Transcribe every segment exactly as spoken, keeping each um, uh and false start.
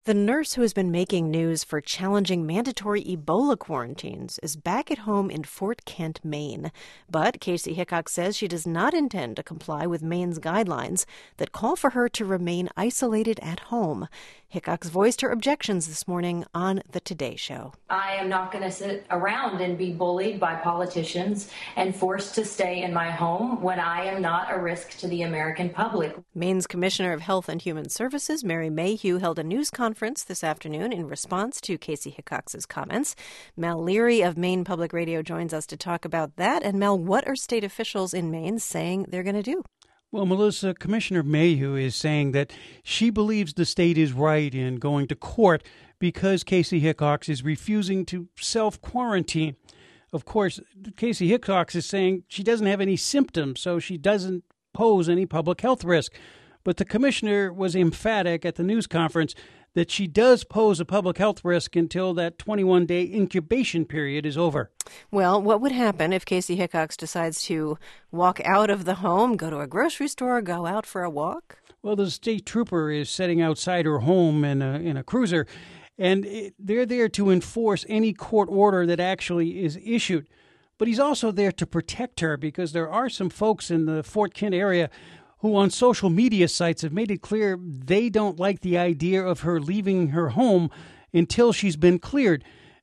The nurse who has been making news for challenging mandatory Ebola quarantines is back at home in Fort Kent, Maine. But Kacie Hickok says she does not intend to comply with Maine's guidelines that call for her to remain isolated at home. Hickok's voiced her objections this morning on The Today Show. I am not going to sit around and be bullied by politicians and forced to stay in my home when I am not a risk to the American public. Maine's Commissioner of Health and Human Services, Mary Mayhew, held a news conference this afternoon in response to Kacie Hickok's comments. Mel Leary of Maine Public Radio joins us to talk about that. And Mel, what are state officials in Maine saying they're going to do? Well, Melissa, Commissioner Mayhew is saying that she believes the state is right in going to court because Kacie Hickok is refusing to self-quarantine. Of course, Kacie Hickok is saying she doesn't have any symptoms, so she doesn't pose any public health risk. But the commissioner was emphatic at the news conference that she does pose a public health risk until that twenty-one day incubation period is over. Well, what would happen if Kacie Hickok decides to walk out of the home, go to a grocery store, go out for a walk? Well, the state trooper is sitting outside her home in a, in a cruiser, and it, they're there to enforce any court order that actually is issued. But he's also there to protect her because there are some folks in the Fort Kent area who on social media sites have made it clear they don't like the idea of her leaving her home until she's been cleared.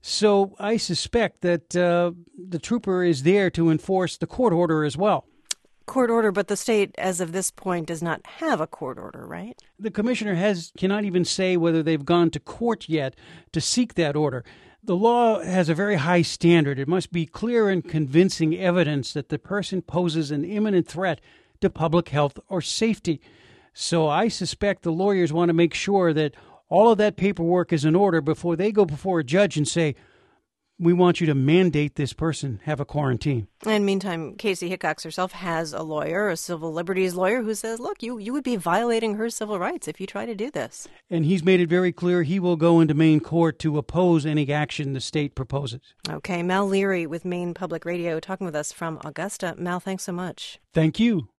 So I suspect that uh, the trooper is there to enforce the court order as well. Court order, but the state, as of this point, does not have a court order, right? The commissioner has cannot even say whether they've gone to court yet to seek that order. The law has a very high standard. It must be clear and convincing evidence that the person poses an imminent threat to public health or safety. So I suspect the lawyers want to make sure that all of that paperwork is in order before they go before a judge and say, we want you to mandate this person have a quarantine. And meantime, Kacie Hickok herself has a lawyer, a civil liberties lawyer, who says, look, you, you would be violating her civil rights if you try to do this. And he's made it very clear he will go into Maine court to oppose any action the state proposes. Okay, Mel Leary with Maine Public Radio talking with us from Augusta. Mel, thanks so much. Thank you.